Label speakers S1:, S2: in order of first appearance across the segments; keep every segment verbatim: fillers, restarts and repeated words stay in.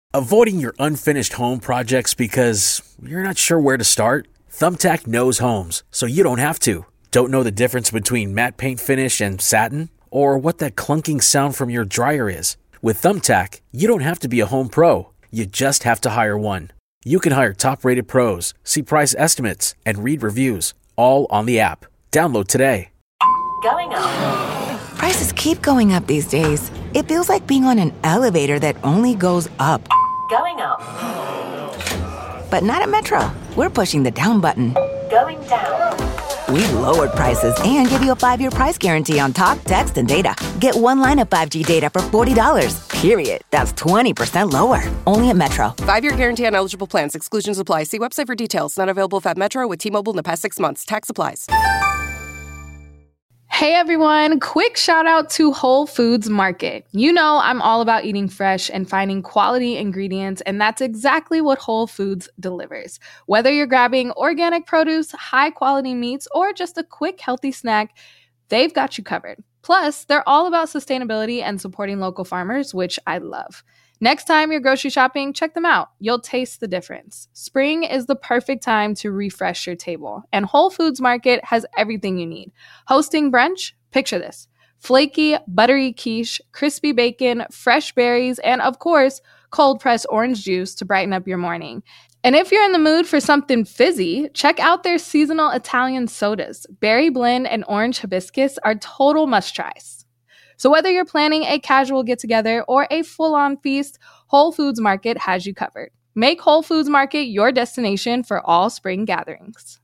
S1: Avoiding your unfinished home projects because you're not sure where to start? Thumbtack knows homes, so you don't have to. Don't know the difference between matte paint finish and satin? Or what that clunking sound from your dryer is? With Thumbtack, you don't have to be a home pro. You just have to hire one. You can hire top-rated pros, see price estimates, and read reviews, all on the app. Download today.
S2: Going up.
S3: Prices keep going up these days. It feels like being on an elevator that only goes up.
S2: Going up.
S3: But not at Metro. We're pushing the down button.
S2: Going down.
S3: We've lowered prices and give you a five-year price guarantee on talk, text, and data. Get one line of five G data for forty dollars, period. That's twenty percent lower. Only at Metro.
S4: Five-year guarantee on eligible plans. Exclusions apply. See website for details. Not available if at Metro with T-Mobile in the past six months. Tax applies.
S5: Hey everyone, quick shout out to Whole Foods Market. You know I'm all about eating fresh and finding quality ingredients, and that's exactly what Whole Foods delivers. Whether you're grabbing organic produce, high quality meats, or just a quick healthy snack, they've got you covered. Plus, they're all about sustainability and supporting local farmers, which I love. Next time you're grocery shopping, check them out. You'll taste the difference. Spring is the perfect time to refresh your table, and Whole Foods Market has everything you need. Hosting brunch? Picture this. Flaky, buttery quiche, crispy bacon, fresh berries, and of course, cold-pressed orange juice to brighten up your morning. And if you're in the mood for something fizzy, check out their seasonal Italian sodas. Berry blend and orange hibiscus are total must-tries. So whether you're planning a casual get-together or a full-on feast, Whole Foods Market has you covered. Make Whole Foods Market your destination for all spring gatherings.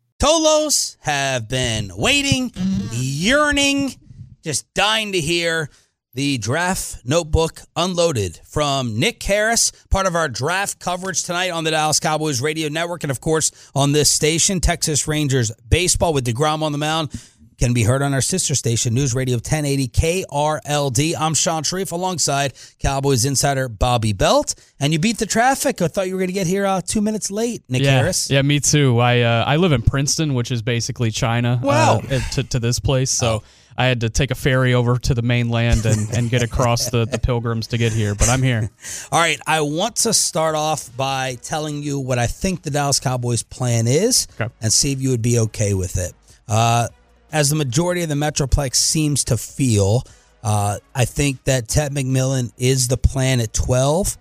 S6: Tolos have been waiting, yearning, just dying to hear the Draft Notebook Unloaded from Nick Harris, part of our draft coverage tonight on the Dallas Cowboys Radio Network, and of course on this station, Texas Rangers Baseball with DeGrom on the mound. Can be heard on our sister station, News Radio ten eighty K R L D. I'm Sean Sharif alongside Cowboys insider Bobby Belt. And you beat the traffic. I thought you were going to get here uh, two minutes late, Nick
S7: yeah,
S6: Harris.
S7: Yeah, me too. I uh, I live in Princeton, which is basically China.
S6: Wow.
S7: Uh, to, to this place. So
S6: oh.
S7: I had to take a ferry over to the mainland and, and get across the, the Pilgrims to get here. But I'm here.
S6: All right. I want to start off by telling you what I think the Dallas Cowboys plan is
S7: okay.
S6: and see if you would be okay with it. Uh As the majority of the Metroplex seems to feel, uh, I think that Ted McMillan is the plan at twelve.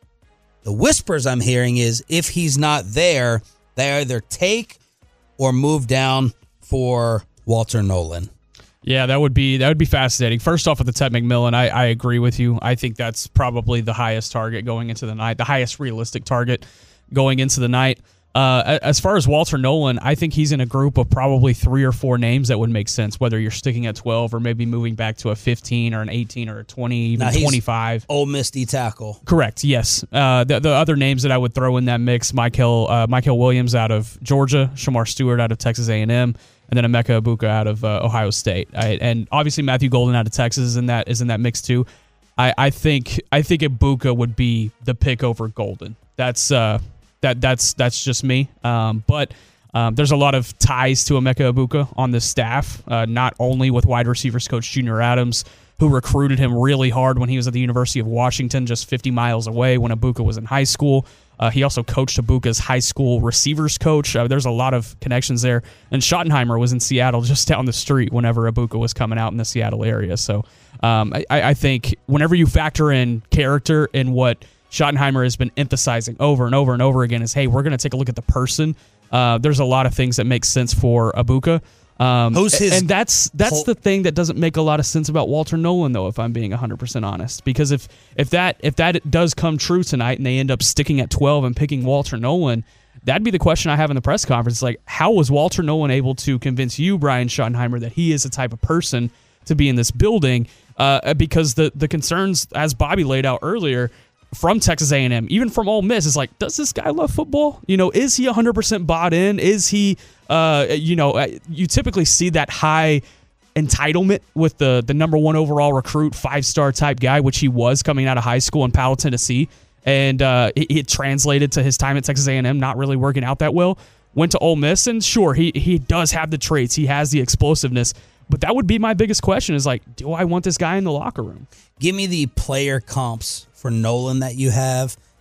S6: The whispers I'm hearing is if he's not there, they either take or move down for Walter Nolan.
S7: Yeah, that would be that would be fascinating. First off, with the Ted McMillan, I, I agree with you. I think that's probably the highest target going into the night, the highest realistic target going into the night. Uh, as far as Walter Nolan, I think he's in a group of probably three or four names that would make sense, whether you're sticking at twelve or maybe moving back to a fifteen or an eighteen or a twenty, even
S6: now, he's
S7: twenty-five.
S6: Ole Miss D tackle.
S7: Correct, yes. Uh, the, the other names that I would throw in that mix, Michael, uh, Michael Williams out of Georgia, Shamar Stewart out of Texas A and M, and then Emeka Ibuka out of uh, Ohio State. I, and obviously Matthew Golden out of Texas is in that, is in that mix too. I, I think I think Ibuka would be the pick over Golden. That's... Uh, That that's that's just me. Um, but um, there's a lot of ties to Emeka Ibuka on the staff, uh, not only with wide receivers coach Junior Adams, who recruited him really hard when he was at the University of Washington, just fifty miles away when Ibuka was in high school. Uh, he also coached Ibuka's high school receivers coach. Uh, there's a lot of connections there. And Schottenheimer was in Seattle just down the street whenever Ibuka was coming out in the Seattle area. So um, I, I think whenever you factor in character and what Schottenheimer has been emphasizing over and over and over again is, hey, we're going to take a look at the person. Uh, there's a lot of things that make sense for Ibuka. Um,
S6: Who's his
S7: and that's that's
S6: whole-
S7: the thing that doesn't make a lot of sense about Walter Nolan, though, if I'm being one hundred percent honest. Because if if that if that does come true tonight and they end up sticking at twelve and picking Walter Nolan, that'd be the question I have in the press conference. Like, how was Walter Nolan able to convince you, Brian Schottenheimer, that he is the type of person to be in this building? Uh, because the the concerns, as Bobby laid out earlier, from Texas A and M, even from Ole Miss, is like, does this guy love football? You know, is he one hundred percent bought in? Is he, uh, you know, you typically see that high entitlement with the the number one overall recruit, five-star type guy, which he was coming out of high school in Powell, Tennessee. And uh, it, it translated to his time at Texas A and M not really working out that well. Went to Ole Miss, and sure, he he does have the traits. He has the explosiveness. But that would be my biggest question is, like, do I want this guy in the locker room?
S6: Give me the player comps for Nolan that you have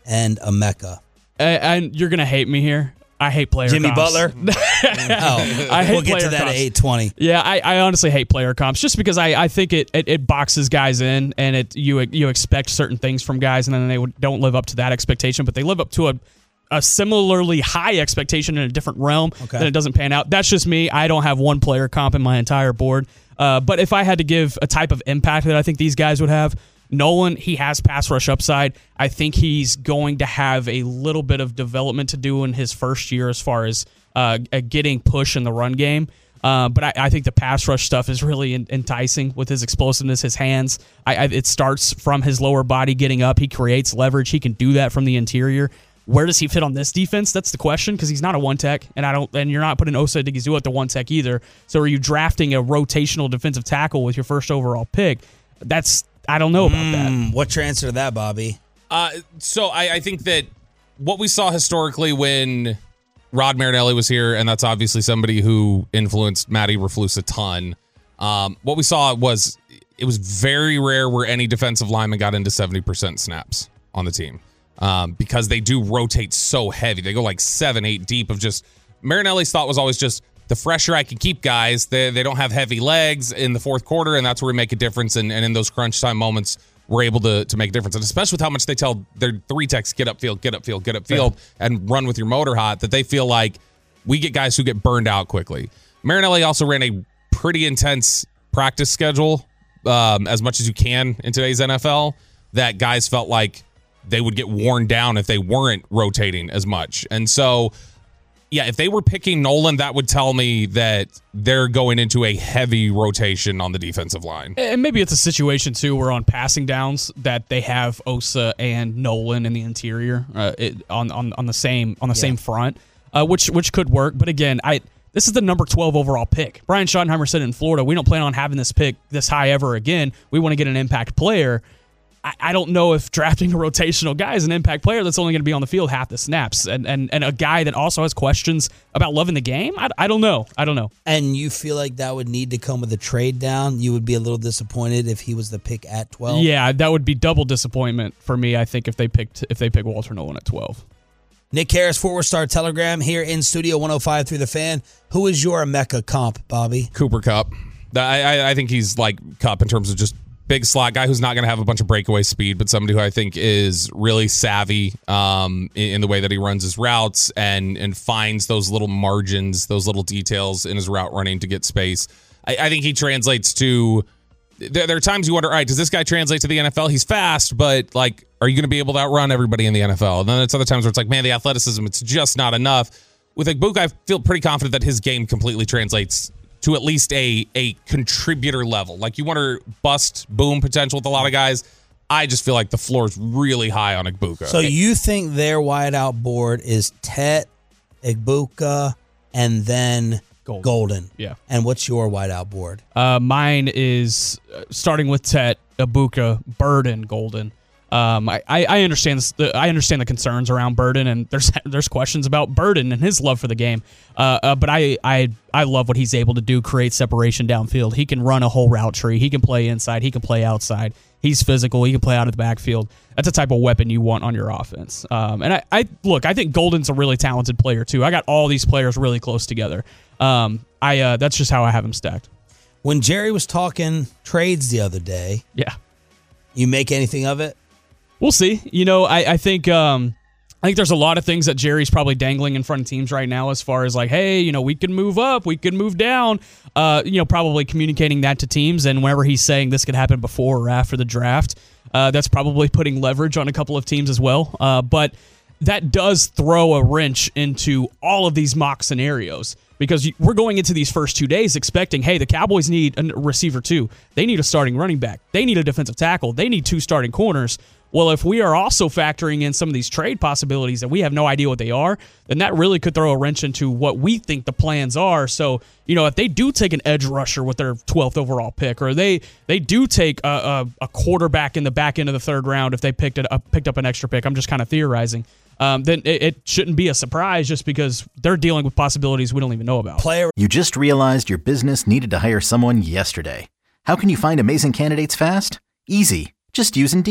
S6: and Emeka.
S7: Uh, and you're going to hate me here. I hate player
S6: Jimmy
S7: comps.
S6: Butler? oh,
S7: I hate
S6: we'll get to
S7: player
S6: that
S7: comps.
S6: at eight twenty.
S7: Yeah, I, I honestly hate player comps just because I, I think it, it it boxes guys in and it you you expect certain things from guys and then they don't live up to that expectation, but they live up to a a similarly high expectation in a different realm.
S6: Okay.
S7: Then it doesn't pan out. That's just me. I don't have one player comp in my entire board. Uh, but if I had to give a type of impact that I think these guys would have, Nolan, he has pass rush upside. I think he's going to have a little bit of development to do in his first year as far as uh, getting push in the run game. Uh, but I, I think the pass rush stuff is really in, enticing with his explosiveness, his hands. I, I, it starts from his lower body getting up. He creates leverage. He can do that from the interior. Where does he fit on this defense? That's the question, because he's not a one tech, and I don't. And you're not putting Osa Odighizuwa at the one tech either. So are you drafting a rotational defensive tackle with your first overall pick? That's I don't know about
S6: mm,
S7: that.
S6: What's your answer to that, Bobby?
S8: Uh, so I, I think that what we saw historically when Rod Marinelli was here, and that's obviously somebody who influenced Matt Eberflus a ton. Um, what we saw was it was very rare where any defensive lineman got into seventy percent snaps on the team. Um, because they do rotate so heavy. They go like seven, eight deep of just Marinelli's thought was always just the fresher I can keep guys. They, they don't have heavy legs in the fourth quarter, and that's where we make a difference. And, and in those crunch time moments, we're able to, to make a difference. And especially with how much they tell their three techs, get upfield, get upfield, get upfield, yeah. and run with your motor hot, that they feel like we get guys who get burned out quickly. Marinelli also ran a pretty intense practice schedule, um, as much as you can in today's N F L, that guys felt like they would get worn down if they weren't rotating as much. And so, yeah, if they were picking Nolan, that would tell me that they're going into a heavy rotation on the defensive line.
S7: And maybe it's a situation, too, where on passing downs that they have Osa and Nolan in the interior uh, it, on, on on the same on the yeah. same front, uh, which which could work. But again, I this is the number twelve overall pick. Brian Schottenheimer said in Florida, we don't plan on having this pick this high ever again. We want to get an impact player. I don't know if drafting a rotational guy is an impact player that's only going to be on the field half the snaps, and and, and a guy that also has questions about loving the game. I, I don't know. I don't know.
S6: And you feel like that would need to come with a trade down? You would be a little disappointed if he was the pick at twelve?
S7: Yeah, that would be double disappointment for me, I think, if they picked if they pick Walter Nolan at twelve.
S6: Nick Harris, Forward Star Telegram, here in Studio one oh five through the Fan. Who is your Emeka comp, Bobby?
S8: Cooper Kupp. I, I, I think he's like Kupp in terms of just big slot guy who's not going to have a bunch of breakaway speed, but somebody who I think is really savvy um, in, in the way that he runs his routes and and finds those little margins, those little details in his route running to get space. I, I think he translates to. There, there are times you wonder, all right, does this guy translate to the N F L? He's fast, but like, are you going to be able to outrun everybody in the N F L? And then it's other times where it's like, man, the athleticism, it's just not enough. With Egbuka, I feel pretty confident that his game completely translates to at least a a contributor level. Like you wonder bust, boom potential with a lot of guys. I just feel like the floor is really high on Egbuka.
S6: So you think their wideout board is Tet, Egbuka, and then Golden. Golden.
S7: Yeah.
S6: And what's your wideout board?
S7: Uh, mine is uh, starting with Tet, Egbuka, Burden, Golden. Um, I, I understand this, the, I understand the concerns around Burden, and there's there's questions about Burden and his love for the game. Uh, uh, but I, I I love what he's able to do, create separation downfield. He can run a whole route tree. He can play inside. He can play outside. He's physical. He can play out of the backfield. That's the type of weapon you want on your offense. Um, and I, I look, I think Golden's a really talented player too. I got all these players really close together. Um, I uh, that's just how I have him stacked.
S6: When Jerry was talking trades the other day,
S7: yeah,
S6: you make anything of it?
S7: We'll see. You know, I, I think um, I think there's a lot of things that Jerry's probably dangling in front of teams right now as far as like, hey, you know, we can move up, we can move down, uh, you know, probably communicating that to teams. And whenever he's saying this could happen before or after the draft, uh, that's probably putting leverage on a couple of teams as well. Uh, but that does throw a wrench into all of these mock scenarios. Because we're going into these first two days expecting, hey, the Cowboys need a receiver too. They need a starting running back. They need a defensive tackle. They need two starting corners. Well, if we are also factoring in some of these trade possibilities and we have no idea what they are, then that really could throw a wrench into what we think the plans are. So, you know, if they do take an edge rusher with their twelfth overall pick, or they they do take a, a, a quarterback in the back end of the third round if they picked, it up, picked up an extra pick, I'm just kind of theorizing. Um, then it, it shouldn't be a surprise just because they're dealing with possibilities we don't even know about.
S6: Player.
S9: You just realized your business needed to hire someone yesterday. How can you find amazing candidates fast? Easy. Just use Indeed.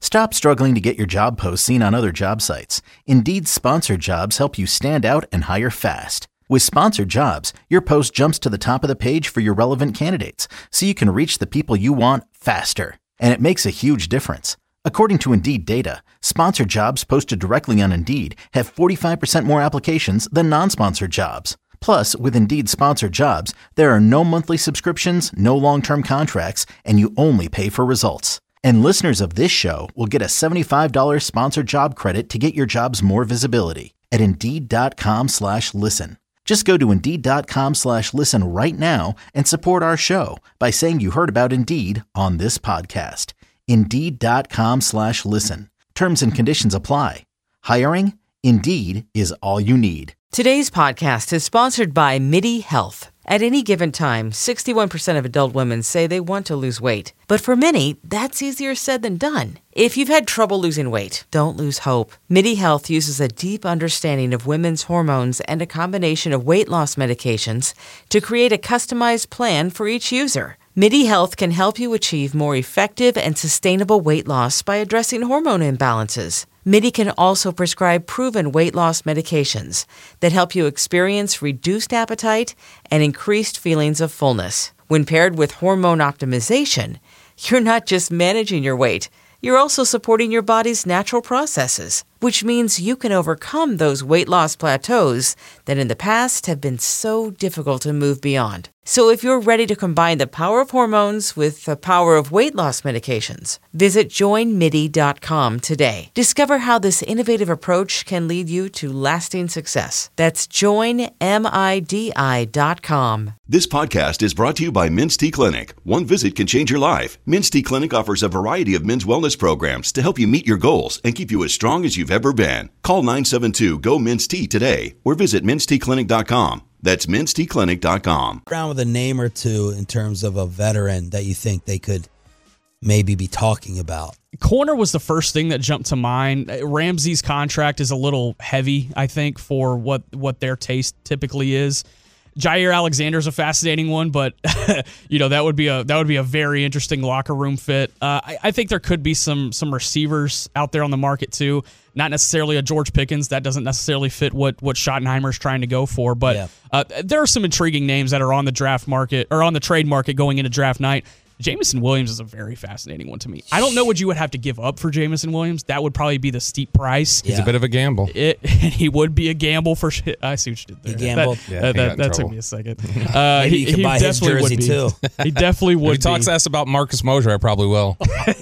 S9: Stop struggling to get your job post seen on other job sites. Indeed's sponsored jobs help you stand out and hire fast. With sponsored jobs, your post jumps to the top of the page for your relevant candidates, so you can reach the people you want faster. And it makes a huge difference. According to Indeed data, sponsored jobs posted directly on Indeed have forty-five percent more applications than non-sponsored jobs. Plus, with Indeed sponsored jobs, there are no monthly subscriptions, no long-term contracts, and you only pay for results. And listeners of this show will get a seventy-five dollars sponsored job credit to get your jobs more visibility at Indeed.com slash listen. Just go to Indeed.com slash listen right now and support our show by saying you heard about Indeed on this podcast. Indeed.com slash listen. Terms and conditions apply. Hiring? Indeed is all you need.
S10: Today's podcast is sponsored by MIDI Health. At any given time, sixty-one percent of adult women say they want to lose weight. But for many, that's easier said than done. If you've had trouble losing weight, don't lose hope. MIDI Health uses a deep understanding of women's hormones and a combination of weight loss medications to create a customized plan for each user. MIDI Health can help you achieve more effective and sustainable weight loss by addressing hormone imbalances. MIDI can also prescribe proven weight loss medications that help you experience reduced appetite and increased feelings of fullness. When paired with hormone optimization, you're not just managing your weight, you're also supporting your body's natural processes, which means you can overcome those weight loss plateaus that in the past have been so difficult to move beyond. So if you're ready to combine the power of hormones with the power of weight loss medications, visit join midi dot com today. Discover how this innovative approach can lead you to lasting success. That's join midi dot com.
S11: This podcast is brought to you by Men's T Clinic. One visit can change your life. Men's T Clinic offers a variety of men's wellness programs to help you meet your goals and keep you as strong as you've ever been. Call nine seven two, G O, Men's T today or visit men's t clinic dot com. That's men's t clinic dot com.
S6: Around with a name or two in terms of a veteran that you think they could maybe be talking about.
S7: Corner was the first thing that jumped to mind. Ramsey's contract is a little heavy, I think, for what, what their taste typically is. Jair Alexander's a fascinating one, but you know that would be a that would be a very interesting locker room fit. Uh, I, I think there could be some some receivers out there on the market too. Not necessarily a George Pickens. That doesn't necessarily fit what what Schottenheimer's trying to go for. But yeah. uh, there are some intriguing names that are on the draft market or on the trade market going into draft night. Jameson Williams is a very fascinating one to me. I don't know what you would have to give up for Jameson Williams. That would probably be the steep price.
S8: He's yeah. a bit of a gamble.
S7: It, he would be a gamble for shit. I see what you did there.
S6: He gambled.
S7: That,
S8: yeah,
S7: uh,
S8: he
S7: that, that took
S8: trouble.
S7: me a second. Uh,
S6: Maybe
S7: he,
S6: you could
S7: he
S6: buy his jersey too.
S7: He definitely would.
S8: If he talks
S7: be.
S8: to us about Marcus Mosher, I probably will.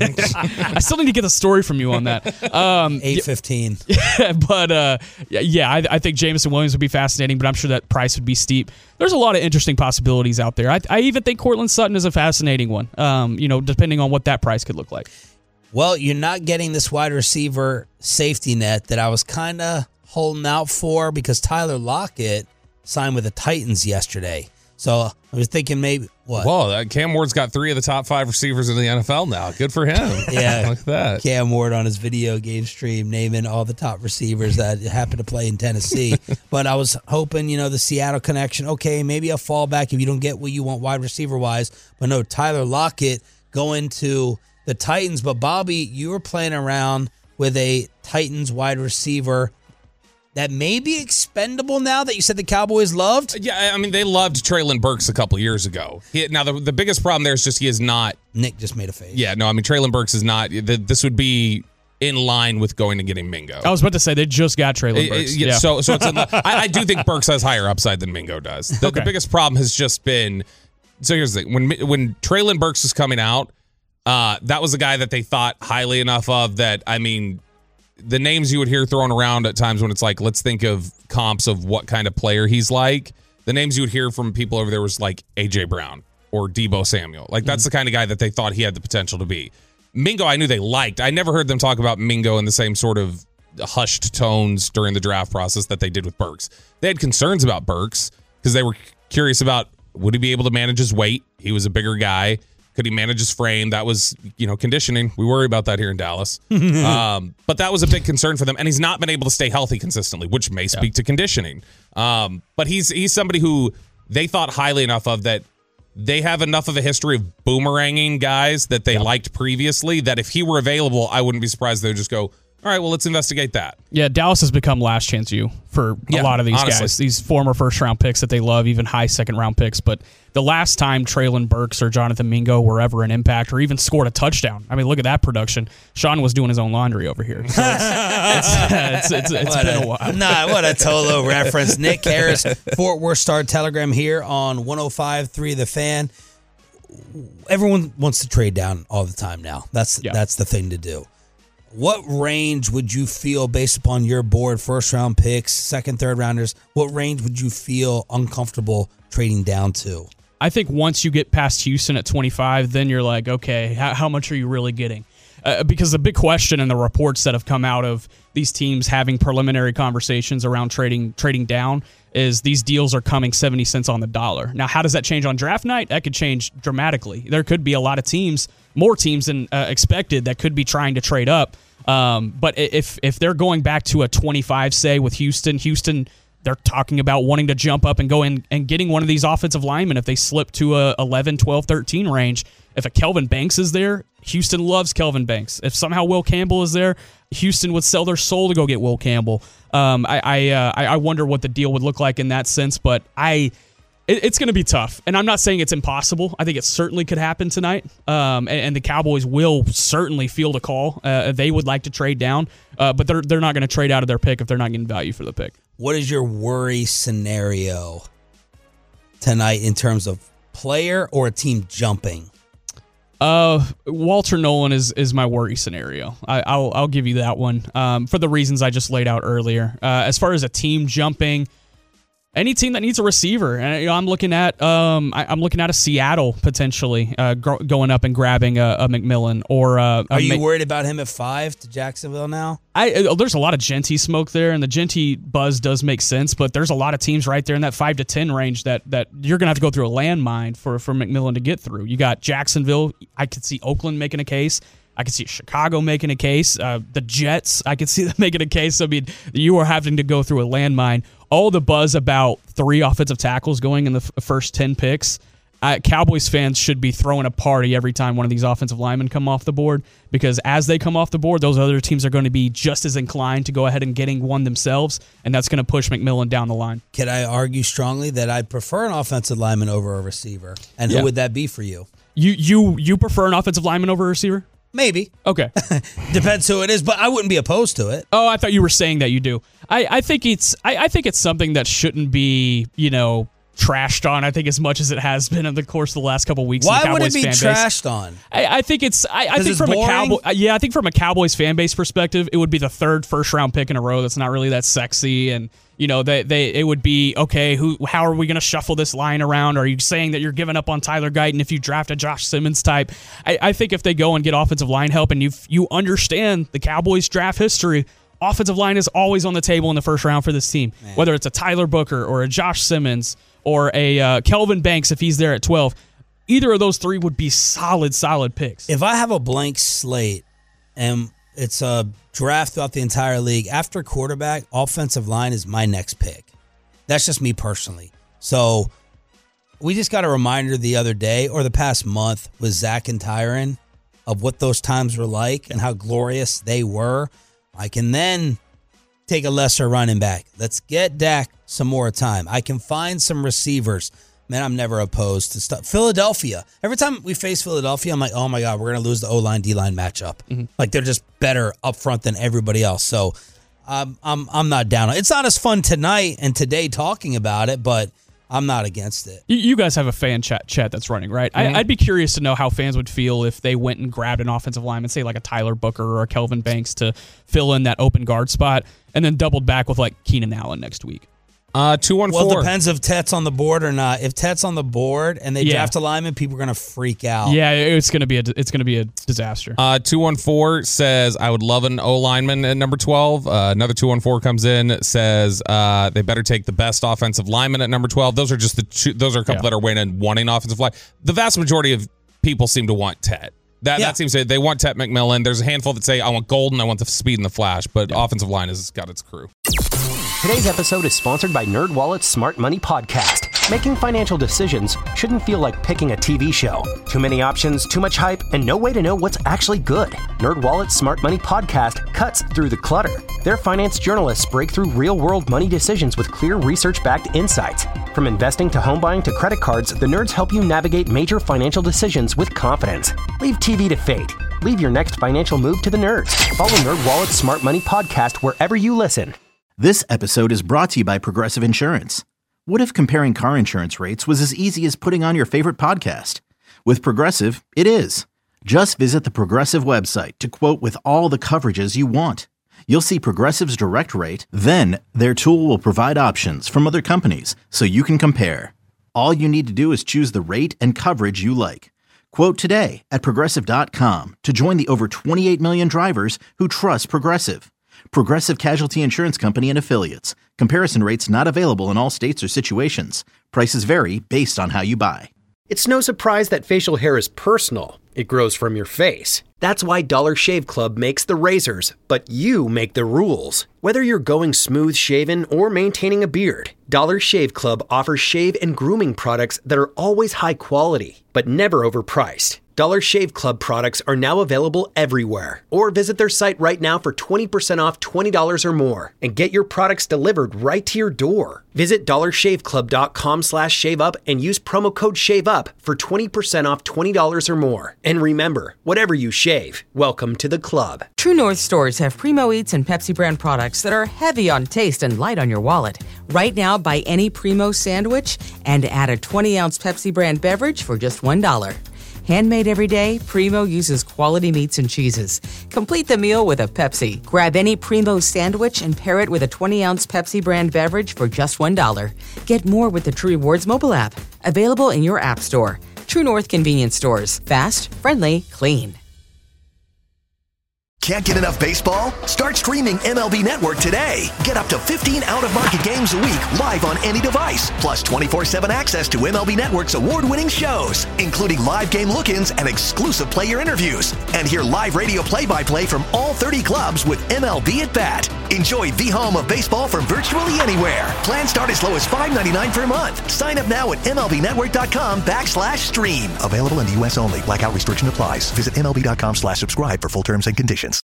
S7: I still need to get a story from you on that. Um,
S6: eight fifteen.
S7: Yeah, but uh, yeah, I, I think Jameson Williams would be fascinating, but I'm sure that price would be steep. There's a lot of interesting possibilities out there. I, I even think Cortland Sutton is a fascinating one. Um, you know, depending on what that price could look like.
S6: Well, you're not getting this wide receiver safety net that I was kind of holding out for because Tyler Lockett signed with the Titans yesterday. So I was thinking maybe, what?
S8: Whoa, uh, Cam Ward's got three of the top five receivers in the N F L now. Good for him.
S6: Yeah.
S8: Look at that.
S6: Cam Ward on his video game stream naming all the top receivers that happen to play in Tennessee. But I was hoping, you know, the Seattle connection, okay, maybe a fallback if you don't get what you want wide receiver-wise. But no, Tyler Lockett going to the Titans. But, Bobby, you were playing around with a Titans wide receiver that may be expendable now that you said the Cowboys loved?
S8: Yeah, I mean, they loved Treylon Burks a couple years ago. He, now, the, the biggest problem there is just he is not...
S6: Nick just made a face.
S8: Yeah, no, I mean, Treylon Burks is not... The, this would be in line with going and getting Mingo.
S7: I was about to say, they just got Treylon Burks.
S8: Yeah,
S7: yeah.
S8: So, so it's in, I, I do think Burks has higher upside than Mingo does. The,
S7: Okay.
S8: the biggest problem has just been... So here's the thing. When, when Treylon Burks was coming out, uh, that was a guy that they thought highly enough of that, I mean... The names you would hear thrown around at times when it's like, let's think of comps of what kind of player he's like. The names you would hear from people over there was like A J Brown or Deebo Samuel. Like, that's mm-hmm. the kind of guy that they thought he had the potential to be. Mingo, I knew they liked. I never heard them talk about Mingo in the same sort of hushed tones during the draft process that they did with Burks. They had concerns about Burks because they were curious about, would he be able to manage his weight? He was a bigger guy. Could he manage his frame? That was, you know, conditioning. We worry about that here in Dallas. um, but that was a big concern for them. And he's not been able to stay healthy consistently, which may speak yeah. to conditioning. Um, but he's he's somebody who they thought highly enough of that they have enough of a history of boomeranging guys that they liked previously that if he were available, I wouldn't be surprised they would just go, all right, well, let's investigate that.
S7: Yeah, Dallas has become last chance you for
S8: Yeah,
S7: a lot of these
S8: honestly.
S7: guys, these former first-round picks that they love, even high second-round picks. But the last time Traylon Burks or Jonathan Mingo were ever an impact or even scored a touchdown, I mean, look at that production. Sean was doing his own laundry over here. So it's, it's, it's, it's, it's
S6: What
S7: been
S6: a-
S7: a while.
S6: Nah, what a Tolo reference. Nick Harris, Fort Worth Star-Telegram here on one oh five point three The Fan. Everyone wants to trade down all the time now. That's
S7: Yeah.
S6: that's the thing to do. What range would you feel based upon your board, first round picks, second, third rounders? What range would you feel uncomfortable trading down to?
S7: I think once you get past Houston at twenty-five, then you're like, okay, how, how much are you really getting? Uh, because the big question in the reports that have come out of these teams having preliminary conversations around trading trading down is these deals are coming seventy cents on the dollar. Now, how does that change on draft night? That could change dramatically. There could be a lot of teams, more teams than uh, expected, that could be trying to trade up. Um, but if if they're going back to a twenty-five, say, with Houston, Houston, they're talking about wanting to jump up and go in and getting one of these offensive linemen if they slip to a eleven, twelve, thirteen range. If a Kelvin Banks is there, Houston loves Kelvin Banks. If somehow Will Campbell is there, Houston would sell their soul to go get Will Campbell. Um, I I, uh, I I wonder what the deal would look like in that sense, but I it, it's going to be tough. And I'm not saying it's impossible. I think it certainly could happen tonight. Um, and, and the Cowboys will certainly field a call. Uh, they would like to trade down, uh, but they're they're not going to trade out of their pick if they're not getting value for the pick.
S6: What is your worry scenario tonight in terms of player or a team jumping?
S7: Uh, Walter Nolan is is my worry scenario. I, I'll I'll give you that one. Um, for the reasons I just laid out earlier. Uh, as far as a team jumping, any team that needs a receiver, and you know, I'm looking at um, I, I'm looking at a Seattle potentially uh, gro- going up and grabbing a, a McMillan or uh, a
S6: Are you
S7: Ma-
S6: worried about him at five to Jacksonville now?
S7: I uh, there's a lot of Genty smoke there, and the Genty buzz does make sense, but there's a lot of teams right there in that five to ten range that that you're gonna have to go through a landmine for for McMillan to get through. You got Jacksonville. I could see Oakland making a case. I could see Chicago making a case. Uh, the Jets, I could see them making a case. I mean, you are having to go through a landmine. All the buzz about three offensive tackles going in the f- first ten picks. Uh, Cowboys fans should be throwing a party every time one of these offensive linemen come off the board, because as they come off the board, those other teams are going to be just as inclined to go ahead and getting one themselves, and that's going to push McMillan down the line.
S6: Can I argue strongly that I'd prefer an offensive lineman over a receiver? And
S7: Yeah.
S6: who would that be for you?
S7: You you you prefer an offensive lineman over a receiver?
S6: Maybe.
S7: Okay.
S6: Depends who it is, but I wouldn't be opposed to it.
S7: Oh, I thought you were saying that you do. I, I think it's I, I think it's something that shouldn't be, you know, trashed on, I think, as much as it has been in the course of the last couple of weeks.
S6: Why
S7: in the
S6: would it
S7: Cowboys
S6: be
S7: fan base.
S6: trashed on?
S7: I, I think it's I, I
S6: 'Cause
S7: think
S6: it's
S7: from
S6: boring?
S7: a Cowboy yeah, I think from a Cowboys fan base perspective, it would be the third first round pick in a row that's not really that sexy, and you know, they they it would be okay, who how are we gonna shuffle this line around? Are you saying that you're giving up on Tyler Guyton if you draft a Josh Simmons type? I, I think if they go and get offensive line help, and you you understand the Cowboys draft history, offensive line is always on the table in the first round for this team. Man. Whether it's a Tyler Booker or a Josh Simmons or a uh, Kelvin Banks if he's there at twelve, either of those three would be solid, solid picks.
S6: If I have a blank slate and it's a draft throughout the entire league, after quarterback, offensive line is my next pick. That's just me personally. So we just got a reminder the other day or the past month with Zach and Tyron of what those times were like and how glorious they were. I can then take a lesser running back. Let's get Dak some more time. I can find some receivers. Man, I'm never opposed to stuff. Philadelphia. Every time we face Philadelphia, I'm like, oh my God, we're going to lose the O-line, D-line matchup. Mm-hmm. Like they're just better up front than everybody else. So um, I'm I'm not down. It's not as fun tonight and today talking about it, but I'm not against it.
S7: You, you guys have a fan chat chat that's running, right? Mm-hmm. I, I'd be curious to know how fans would feel if they went and grabbed an offensive lineman, say like a Tyler Booker or a Kelvin Banks, to fill in that open guard spot, and then doubled back with like Keenan Allen next week.
S8: Uh, two one four.
S6: Well, it depends if Tet's on the board or not. If Tet's on the board and they
S7: Yeah.
S6: draft a lineman, people are going to freak out.
S7: Yeah, it's gonna be a it's gonna be a disaster.
S8: Uh, two one four says, I would love an O lineman at number twelve. Uh, another two one four comes in, says uh, they better take the best offensive lineman at number twelve. Those are just the two, those are a couple
S7: Yeah.
S8: that are winning, wanting offensive line. The vast majority of people seem to want Tet. That
S6: Yeah.
S8: that seems to, they want Tet McMillan. There's a handful that say, I want Golden, I want the speed and the flash, but
S7: Yeah.
S8: offensive line has got its crew.
S12: Today's episode is sponsored by NerdWallet's Smart Money Podcast. Making financial decisions shouldn't feel like picking a T V show. Too many options, too much hype, and no way to know what's actually good. NerdWallet's Smart Money Podcast cuts through the clutter. Their finance journalists break through real-world money decisions with clear research-backed insights. From investing to home buying to credit cards, the nerds help you navigate major financial decisions with confidence. Leave T V to fate. Leave your next financial move to the nerds. Follow NerdWallet's Smart Money Podcast wherever you listen.
S9: This episode is brought to you by Progressive Insurance. What if comparing car insurance rates was as easy as putting on your favorite podcast? With Progressive, it is. Just visit the Progressive website to quote with all the coverages you want. You'll see Progressive's direct rate, then their tool will provide options from other companies so you can compare. All you need to do is choose the rate and coverage you like. Quote today at Progressive dot com to join the over twenty-eight million drivers who trust Progressive. Progressive Casualty Insurance Company and Affiliates. Comparison rates not available in all states or situations. Prices vary based on how you buy.
S12: It's no surprise that facial hair is personal. It grows from your face. That's why Dollar Shave Club makes the razors, but you make the rules. Whether you're going smooth shaven or maintaining a beard, Dollar Shave Club offers shave and grooming products that are always high quality, but never overpriced. Dollar Shave Club products are now available everywhere. Or visit their site right now for twenty percent off twenty dollars or more and get your products delivered right to your door. Visit dollar shave club dot com slash shave up and use promo code SHAVEUP for twenty percent off twenty dollars or more. And remember, whatever you shave, welcome to the club.
S10: True North stores have Primo Eats and Pepsi brand products that are heavy on taste and light on your wallet. Right now, buy any Primo sandwich and add a twenty ounce Pepsi brand beverage for just one dollar. Handmade every day, Primo uses quality meats and cheeses. Complete the meal with a Pepsi. Grab any Primo sandwich and pair it with a twenty ounce Pepsi brand beverage for just one dollar. Get more with the True Rewards mobile app. Available in your app store. True North convenience stores. Fast, friendly, clean.
S13: Can't get enough baseball? Start streaming M L B Network today. Get up to fifteen out-of-market games a week live on any device, plus twenty-four seven access to M L B Network's award-winning shows, including live game look-ins and exclusive player interviews. And hear live radio play-by-play from all thirty clubs with M L B at Bat. Enjoy the home of baseball from virtually anywhere. Plans start as low as five ninety-nine per month. Sign up now at M L B network dot com backslash stream. Available in the U S only. Blackout restriction applies. Visit M L B dot com slash subscribe for full terms and conditions.